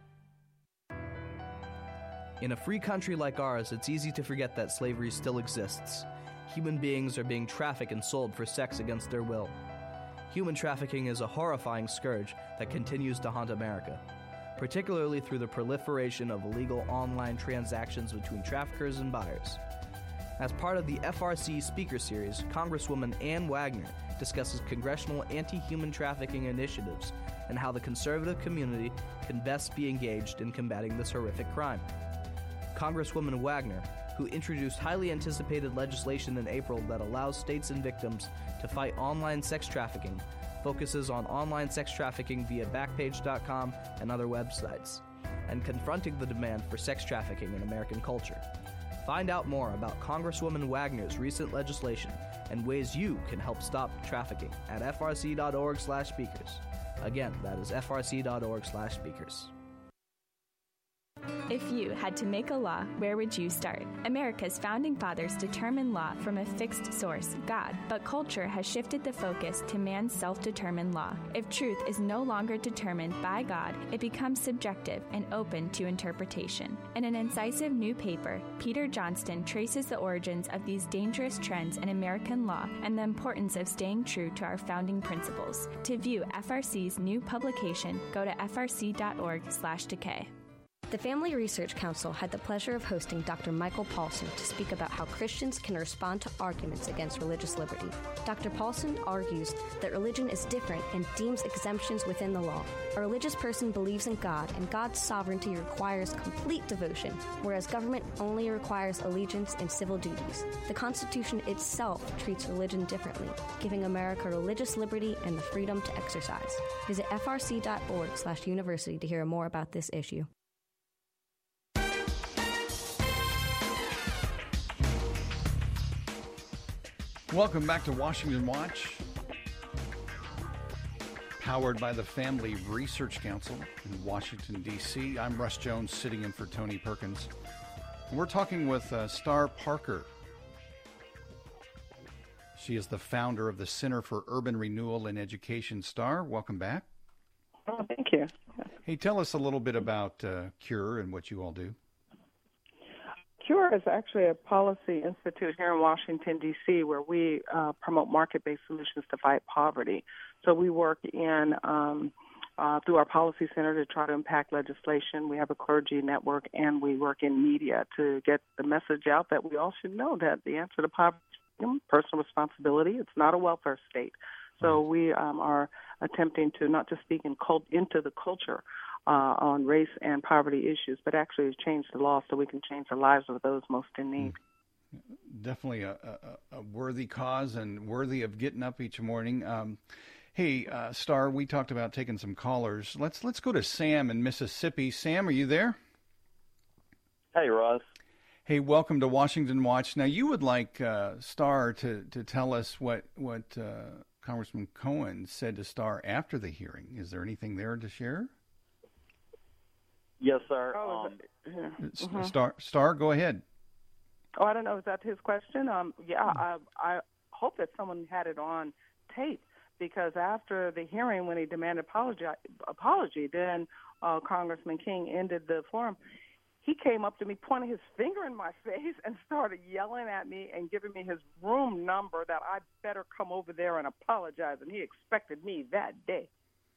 In a free country like ours, it's easy to forget that slavery still exists. Human beings are being trafficked and sold for sex against their will. Human trafficking is a horrifying scourge that continues to haunt America, particularly through the proliferation of illegal online transactions between traffickers and buyers. As part of the F R C Speaker Series, Congresswoman Ann Wagner discusses congressional anti-human trafficking initiatives and how the conservative community can best be engaged in combating this horrific crime. Congresswoman Wagner, who introduced highly anticipated legislation in April that allows states and victims to fight online sex trafficking, focuses on online sex trafficking via Backpage dot com and other websites, and confronting the demand for sex trafficking in American culture. Find out more about Congresswoman Wagner's recent legislation and ways you can help stop trafficking at F R C dot org slash speakers. Again, that is F R C dot org slash speakers. If you had to make a law, where would you start? America's founding fathers determined law from a fixed source, God, but culture has shifted the focus to man's self-determined law. If truth is no longer determined by God, it becomes subjective and open to interpretation. In an incisive new paper, Peter Johnston traces the origins of these dangerous trends in American law and the importance of staying true to our founding principles. To view F R C's new publication, go to F R C dot org slash decay. The Family Research Council had the pleasure of hosting Doctor Michael Paulson to speak about how Christians can respond to arguments against religious liberty. Doctor Paulson argues that religion is different and deems exemptions within the law. A religious person believes in God, and God's sovereignty requires complete devotion, whereas government only requires allegiance and civil duties. The Constitution itself treats religion differently, giving America religious liberty and the freedom to exercise. Visit F R C dot org slash university to hear more about this issue. Welcome back to Washington Watch, powered by the Family Research Council in Washington, D C I'm Russ Jones, sitting in for Tony Perkins. And we're talking with uh, Star Parker. She is the founder of the Center for Urban Renewal and Education. Star, welcome back. Oh, thank you. Hey, tell us a little bit about uh, CURE and what you all do. CURE is actually a policy institute here in Washington, D C, where we uh, promote market-based solutions to fight poverty. So we work in um, uh, through our policy center to try to impact legislation. We have a clergy network, and we work in media to get the message out that we all should know that the answer to poverty is personal responsibility. It's not a welfare state. So we um, are attempting to not just speak in cult- into the culture Uh, on race and poverty issues, but actually change the law so we can change the lives of those most in need. Definitely a, a, a worthy cause and worthy of getting up each morning. Um, hey, uh, Star, we talked about taking some callers. Let's let's go to Sam in Mississippi. Sam, are you there? Hey, Russ. Hey, welcome to Washington Watch. Now, you would like uh, Star to, to tell us what what uh, Congressman Cohen said to Star after the hearing. Is there anything there to share? Yes, sir. Oh, um, yeah. mm-hmm. Star, Star, go ahead. Oh, I don't know. Is that his question? Um, yeah, I, I hope that someone had it on tape, because after the hearing, when he demanded apology, apology then uh, Congressman King ended the forum. He came up to me, pointing his finger in my face, and started yelling at me and giving me his room number that I better come over there and apologize, and he expected me that day.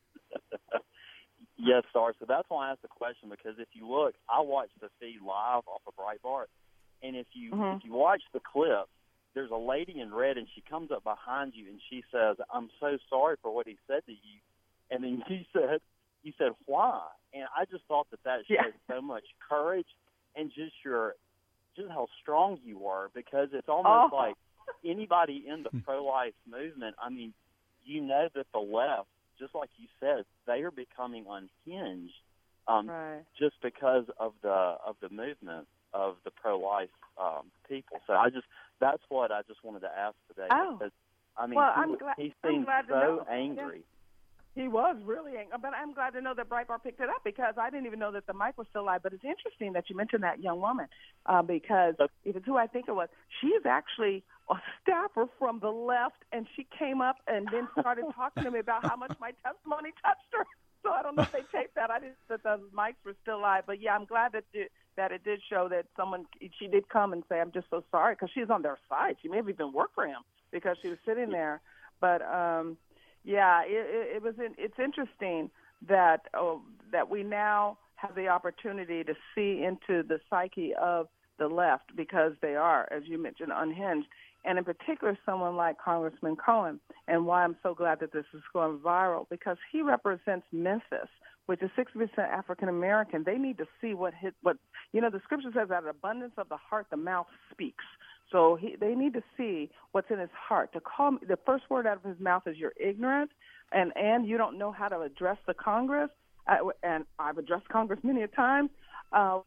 Yes, Star. So that's why I asked the question, because if you look, I watched the feed live off of Breitbart, and if you mm-hmm. if you watch the clip, there's a lady in red, and she comes up behind you, and she says, "I'm so sorry for what he said to you." And then you said, you said, why? And I just thought that that showed yeah. so much courage and just your, just how strong you are, because it's almost oh. like anybody in the pro-life movement, I mean, you know that the left, just like you said, they are becoming unhinged um, right. just because of the of the movement of the pro-life um, people. So I just that's what I just wanted to ask today. Oh. Because, I mean, well, he, I'm glad, he seemed I'm glad to so know. angry. Yeah. He was really angry, but I'm glad to know that Breitbart picked it up, because I didn't even know that the mic was still live. But it's interesting that you mentioned that young woman, uh, because if it's who I think it was, she is actually a staffer from the left, and she came up and then started talking to me about how much my testimony touched her. So I don't know if they taped that. I didn't that the mics were still live, but yeah, I'm glad that it, that it did show that someone she did come and say, "I'm just so sorry," because she's on their side. She may have even worked for him because she was sitting there, but. um Yeah, it, it, it was. It's interesting that oh, that we now have the opportunity to see into the psyche of the left, because they are, as you mentioned, unhinged, and in particular, someone like Congressman Cohen. And why I'm so glad that this is going viral, because he represents Memphis, which is sixty percent African American. They need to see what hit. What you know, the scripture says, "Out of abundance of the heart, the mouth speaks." So he, they need to see what's in his heart. To call me, the first word out of his mouth is "you're ignorant," and and you don't know how to address the Congress. I, and I've addressed Congress many a time. Uh,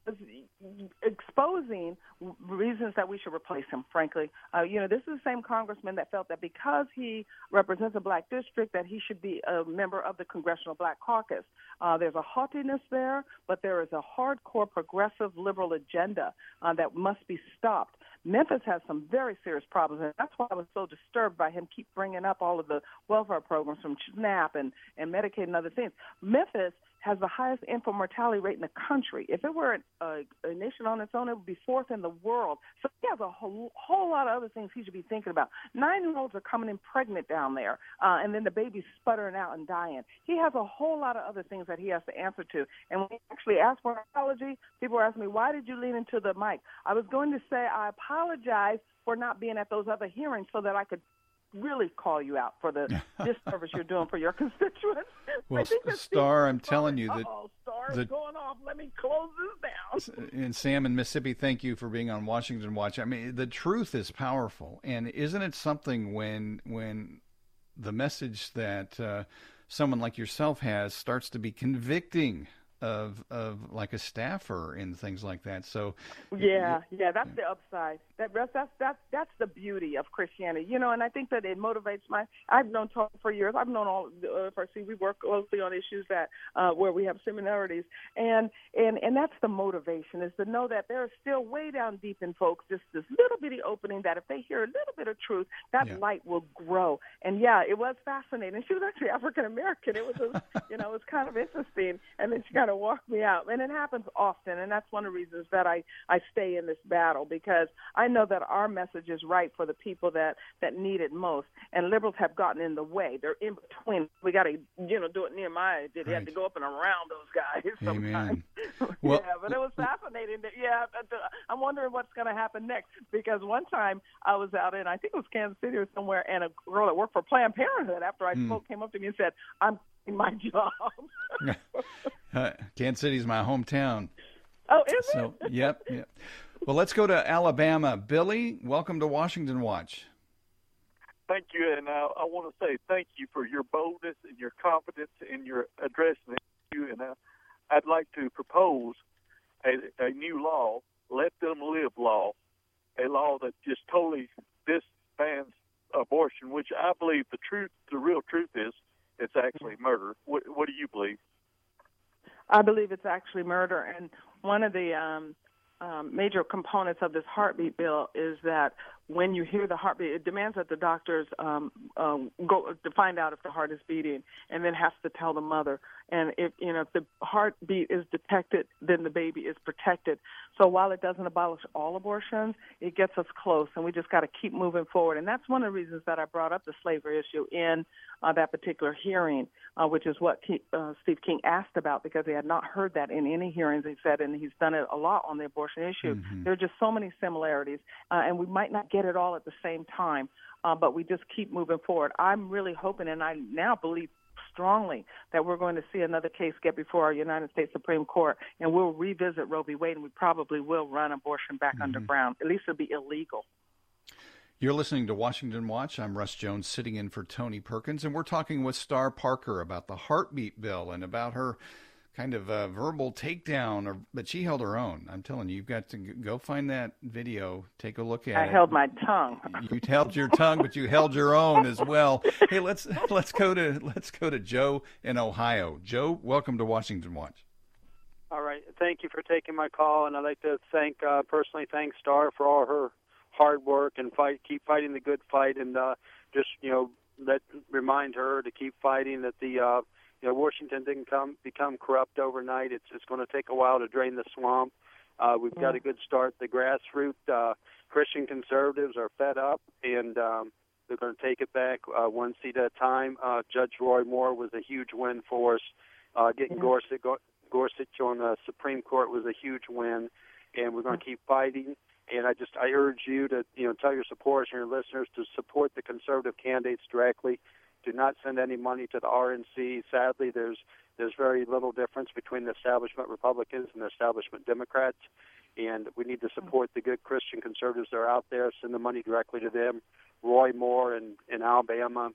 exposing reasons that we should replace him. Frankly, uh, you know, this is the same congressman that felt that because he represents a black district, that he should be a member of the Congressional Black Caucus. Uh, there's a haughtiness there, but there is a hardcore progressive liberal agenda uh, that must be stopped. Memphis has some very serious problems, and that's why I was so disturbed by him keep bringing up all of the welfare programs from SNAP and, and Medicaid and other things. Memphis has the highest infant mortality rate in the country. If it were a, a nation on its own, it would be fourth in the world. So he has a whole, whole lot of other things he should be thinking about. Nine-year-olds are coming in pregnant down there, uh, and then the baby's sputtering out and dying. He has a whole lot of other things that he has to answer to. And when he actually asked for an apology, people were asking me, why did you lean into the mic? I was going to say I apologize for not being at those other hearings so that I could really call you out for the disservice you're doing for your constituents. Well, Star, I'm telling you that oh, Star the, is going off. Let me close this down. And Sam in Mississippi, thank you for being on Washington Watch. I mean, the truth is powerful, and isn't it something when when the message that uh, someone like yourself has starts to be convicting of of like a staffer and things like that. So yeah, yeah, that's the upside. That that's that's that's the beauty of Christianity, you know. And I think that it motivates my. I've known Tony for years. I've known all. Uh, first, we work closely on issues that uh, where we have similarities, and and and that's the motivation, is to know that there is still way down deep in folks just this little bitty opening that if they hear a little bit of truth, that yeah. light will grow. And yeah, it was fascinating. She was actually African American. It was, a, you know, it was kind of interesting. And then she kind of walked me out, and it happens often. And that's one of the reasons that I I stay in this battle, because I know that our message is right for the people that, that need it most. And liberals have gotten in the way. They're in between. We got to, you know, do it. Nehemiah did. Right. He had to go up and around those guys sometimes. Well, yeah, but it was fascinating. That, yeah, I'm wondering what's going to happen next, because one time I was out in, I think it was Kansas City or somewhere, and a girl that worked for Planned Parenthood, after I mm. spoke, came up to me and said, I'm doing my job. uh, Kansas City's my hometown. Oh, is so, it? Yep, yep. Well, let's go to Alabama. Billy, welcome to Washington Watch. Thank you, and uh, I want to say thank you for your boldness and your confidence in your addressing the issue. And uh, I'd like to propose a, a new law, let them live law, a law that just totally disbands abortion, which I believe the truth, the real truth is, it's actually murder. What, what do you believe? I believe it's actually murder, and one of the um, um, major components of this heartbeat bill is that when you hear the heartbeat, it demands that the doctors um, um, go to find out if the heart is beating, and then has to tell the mother. And if you know if the heartbeat is detected, then the baby is protected. So while it doesn't abolish all abortions, it gets us close, and we just got to keep moving forward. And that's one of the reasons that I brought up the slavery issue in uh, that particular hearing, uh, which is what Ke- uh, Steve King asked about, because he had not heard that in any hearings. He said, and he's done it a lot on the abortion issue. Mm-hmm. There are just so many similarities, uh, and we might not get it all at the same time, uh, but we just keep moving forward. I'm really hoping, and I now believe strongly that we're going to see another case get before our United States Supreme Court, and we'll revisit Roe v. Wade, and we probably will run abortion back Mm-hmm. underground. At least it'll be illegal. You're listening to Washington Watch. I'm Russ Jones, sitting in for Tony Perkins, and we're talking with Star Parker about the heartbeat bill and about her kind of uh, verbal takedown, or, but she held her own. I'm telling you, you've got to go find that video, take a look at I it. I held my tongue. You held your tongue, but you held your own as well. Hey, let's let's go to let's go to Joe in Ohio. Joe, welcome to Washington Watch. All right, thank you for taking my call, and I'd like to thank uh, personally thank Star for all her hard work and fight, keep fighting the good fight, and uh, just you know let remind her to keep fighting. That the uh, you know Washington didn't come become corrupt overnight. It's it's going to take a while to drain the swamp. Uh, we've got a good start. The grassroots uh, Christian conservatives are fed up, and um, they're going to take it back uh, one seat at a time. Uh, Judge Roy Moore was a huge win for us. Uh, getting Yeah. Gorsuch, Gorsuch on the Supreme Court was a huge win, and we're going to keep fighting. And I just I urge you to you know tell your supporters and your listeners to support the conservative candidates directly. Do not send any money to the R N C. Sadly, there's there's very little difference between the establishment Republicans and the establishment Democrats, and we need to support the good Christian conservatives that are out there. Send the money directly to them. Roy Moore in, in Alabama,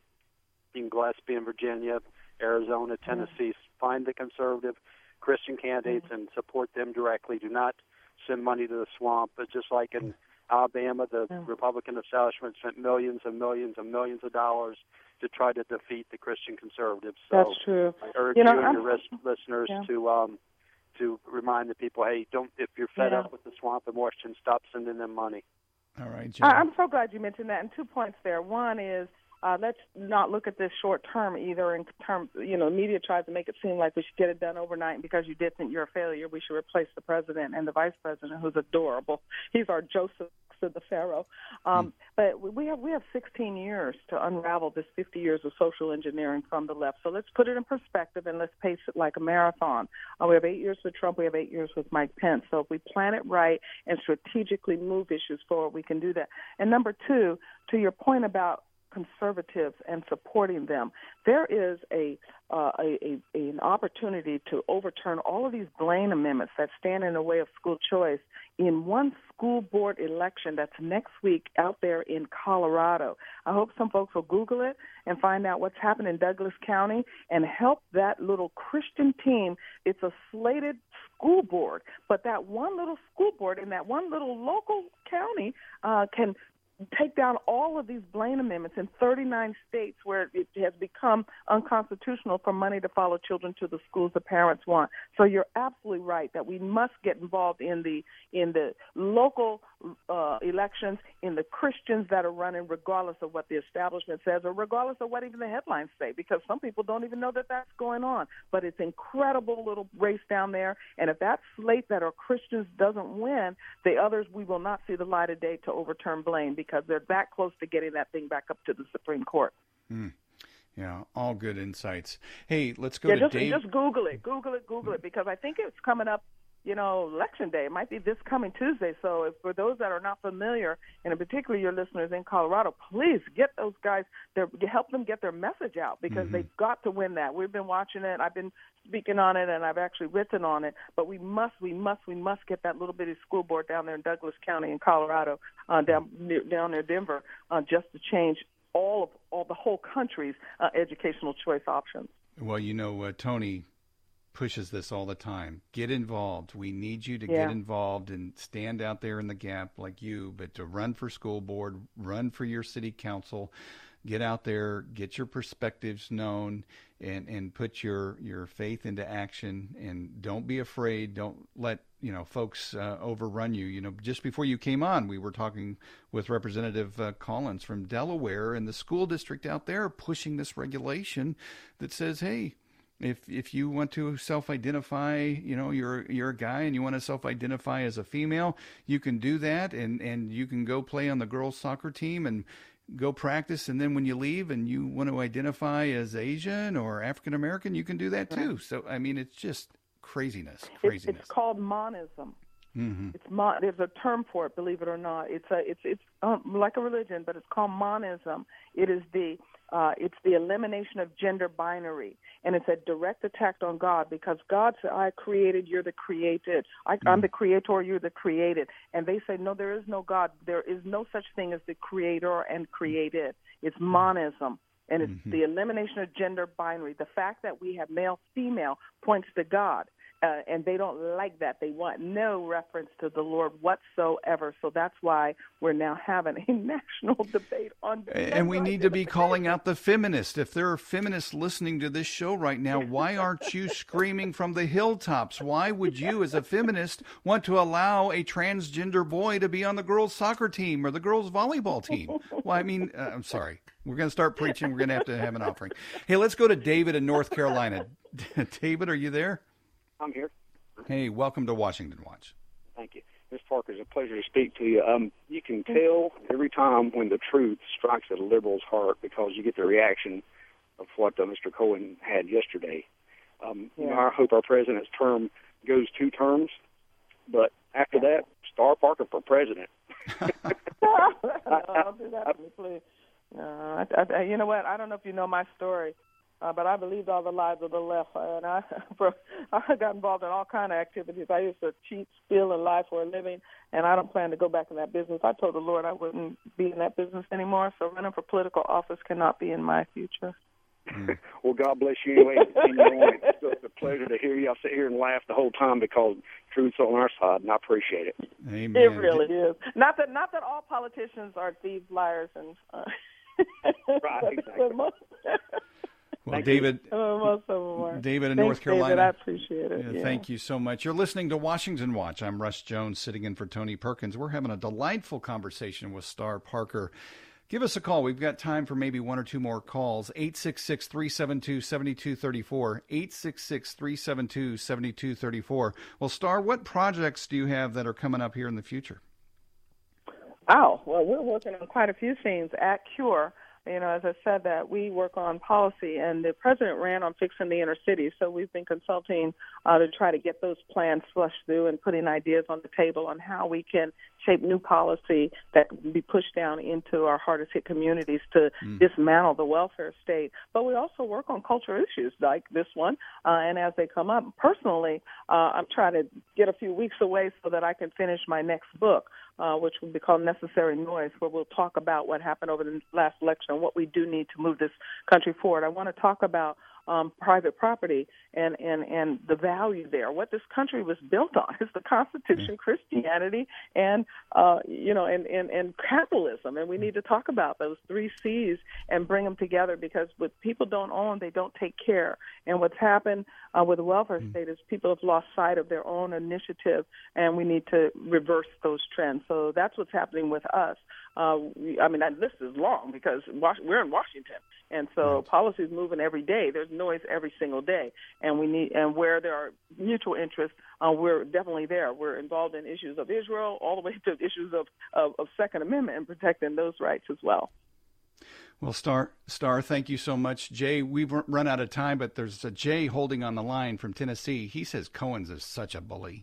in Gillespie in Virginia, Arizona, Tennessee. Find the conservative Christian candidates and support them directly. Do not send money to the swamp. But just like in Alabama, the Republican establishment spent millions and millions and millions of dollars to try to defeat the Christian conservatives. So That's true. I urge You you, know, and I'm- your ris- listeners Yeah. to um, to remind the people, hey, don't if you're fed Yeah. up with the swamp in Washington, stop sending them money. All right, Joe. I, I'm so glad you mentioned that. And two points there. One is uh, let's not look at this short term either. In terms, you know, the media tries to make it seem like we should get it done overnight. And because you did think you're a failure, we should replace the president and the vice president, who's adorable. He's our Joseph to the Pharaoh. Um, mm. But we have we have sixteen years to unravel this fifty years of social engineering from the left. So let's put it in perspective and let's pace it like a marathon. Uh, we have eight years with Trump. We have eight years with Mike Pence. So if we plan it right and strategically move issues forward, we can do that. And number two, to your point about conservatives and supporting them, there is a, uh, a, a an opportunity to overturn all of these Blaine amendments that stand in the way of school choice in one school board election that's next week out there in Colorado. I hope some folks will Google it and find out what's happened in Douglas County and help that little Christian team. It's a slated school board, but that one little school board in that one little local county uh, can take down all of these Blaine amendments in thirty-nine states where it has become unconstitutional for money to follow children to the schools the parents want. So you're absolutely right that we must get involved in the in the local uh, elections, in the Christians that are running, regardless of what the establishment says or regardless of what even the headlines say, because some people don't even know that that's going on. But it's incredible little race down there, and if that slate that are Christians doesn't win, the others, we will not see the light of day to overturn Blaine, because they're that close to getting that thing back up to the Supreme Court. Mm. Yeah, all good insights. Hey, let's go yeah, to just, Dave. Just Google it, Google it, Google it, because I think it's coming up, you know, Election Day. It might be this coming Tuesday. So if, for those that are not familiar, and in particular your listeners in Colorado, please get those guys, their, help them get their message out, because mm-hmm. they've got to win that. We've been watching it. I've been speaking on it, and I've actually written on it. But we must, we must, we must get that little bitty school board down there in Douglas County in Colorado, uh, down, near, down near Denver, uh, just to change all of all the whole country's uh, educational choice options. Well, you know, uh, Tony pushes this all the time. Get involved. We need you to yeah. get involved and stand out there in the gap like you, but to run for school board, run for your city council, get out there, get your perspectives known, and, and put your, your faith into action, and don't be afraid. Don't let, you know, folks uh, overrun you. You know, just before you came on, we were talking with Representative uh, Collins from Delaware, and the school district out there pushing this regulation that says, hey, If if you want to self-identify, you know, you're you're a guy and you want to self-identify as a female, you can do that, and, and you can go play on the girls' soccer team and go practice, and then when you leave and you want to identify as Asian or African American, you can do that too. Right. So, I mean, it's just craziness, craziness. It's, it's called monism. Mm-hmm. It's mon- There's a term for it, believe it or not. It's a, it's it's um, like a religion, but it's called monism. It is the Uh, it's the elimination of gender binary, and it's a direct attack on God because God said, I created, you're the created. I, mm. I'm the creator, you're the created. And they say, no, there is no God. There is no such thing as the creator and created. It's monism, and it's mm-hmm. the elimination of gender binary. The fact that we have male, female points to God. Uh, and they don't like that. They want no reference to the Lord whatsoever. So that's why we're now having a national debate on gender. And we need to be calling out the feminists. If there are feminists listening to this show right now, why aren't you screaming from the hilltops? Why would you, as a feminist, want to allow a transgender boy to be on the girls' soccer team or the girls' volleyball team? Well, I mean, uh, I'm sorry. We're going to start preaching. We're going to have to have an offering. Hey, let's go to David in North Carolina. David, are you there? I'm here. Hey, welcome to Washington Watch. Thank you. Miz Parker, it's a pleasure to speak to you. Um, you can tell every time when the truth strikes at a liberal's heart because you get the reaction of what uh, Mister Cohen had yesterday. Um, yeah. You know, I hope our president's term goes two terms, but after that, Star Parker for president. no, don't do that to me, please. No, I, I, you know what? I don't know if you know my story. Uh, but I believed all the lies of the left, and I I got involved in all kind of activities. I used to cheat, steal, and lie for a living, and I don't plan to go back in that business. I told the Lord I wouldn't be in that business anymore, so running for political office cannot be in my future. Mm. Well, God bless you anyway. It's just a pleasure to hear you. I'll sit here and laugh the whole time because truth's on our side, and I appreciate it. Amen. It really is. Not that not that all politicians are thieves, liars, and uh, right, exactly. Well, thank David, oh, most David in Thanks, North Carolina. David, I appreciate it. Yeah, Yeah. Thank you so much. You're listening to Washington Watch. I'm Russ Jones, sitting in for Tony Perkins. We're having a delightful conversation with Star Parker. Give us a call. We've got time for maybe one or two more calls. eight six six, three seven two, seven two three four. eight six six, three seven two, seven two three four. Well, Star, what projects do you have that are coming up here in the future? Oh, well, we're working on quite a few things at CURE. You know, as I said, that we work on policy, and the president ran on fixing the inner city, so we've been consulting uh, to try to get those plans flushed through and putting ideas on the table on how we can shape new policy that can be pushed down into our hardest hit communities to mm. dismantle the welfare state. But we also work on cultural issues like this one, uh, and as they come up, personally, uh, I'm trying to get a few weeks away so that I can finish my next book, uh, which will be called Necessary Noise, where we'll talk about what happened over the last election and what we do need to move this country forward. I want to talk about Um, private property and, and, and the value there. What this country was built on is the Constitution, mm. Christianity, and uh, you know, and, and, and capitalism. And we need to talk about those three C's and bring them together because what people don't own, they don't take care. And what's happened uh, with the welfare mm. state is people have lost sight of their own initiative, and we need to reverse those trends. So that's what's happening with us. Uh, we, I mean, that list is long because we're in Washington, and so right. policy is moving every day. There's noise every single day, and we need, and where there are mutual interests, uh, we're definitely there. We're involved in issues of Israel, all the way to issues of, of, of Second Amendment and protecting those rights as well. Well, Star, Star, thank you so much. Jay, we've run out of time, but there's a Jay holding on the line from Tennessee. He says Cohen's is such a bully.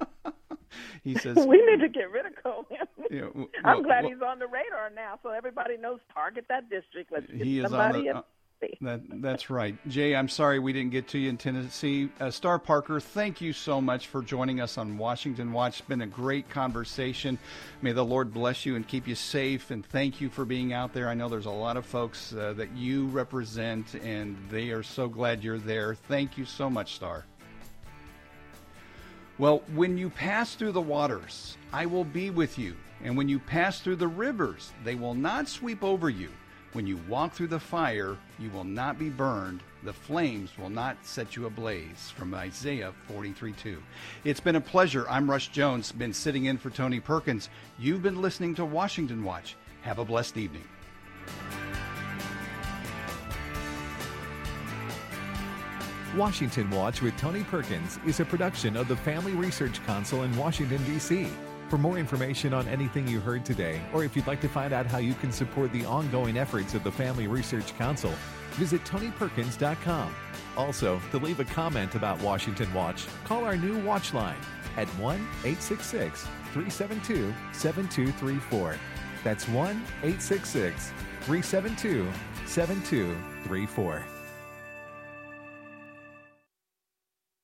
He says we need to get rid of Cohen. Yeah, well, I'm glad well, he's on the radar now, so everybody knows target that district. Let's get he is somebody. On the, uh, that, that's right. Jay, I'm sorry we didn't get to you in Tennessee. Uh, Star Parker, thank you so much for joining us on Washington Watch. It's been a great conversation. May the Lord bless you and keep you safe, and thank you for being out there. I know there's a lot of folks uh, that you represent, and they are so glad you're there. Thank you so much, Star. Well, when you pass through the waters, I will be with you. And when you pass through the rivers, they will not sweep over you. When you walk through the fire, you will not be burned. The flames will not set you ablaze. From Isaiah forty-three two. It's been a pleasure. I'm Russ Jones, been sitting in for Tony Perkins. You've been listening to Washington Watch. Have a blessed evening. Washington Watch with Tony Perkins is a production of the Family Research Council in Washington, D C For more information on anything you heard today, or if you'd like to find out how you can support the ongoing efforts of the Family Research Council, visit tony perkins dot com. Also, to leave a comment about Washington Watch, call our new Watch line at one eight six six, three seven two, seven two three four. That's one eight six six, three seven two, seven two three four.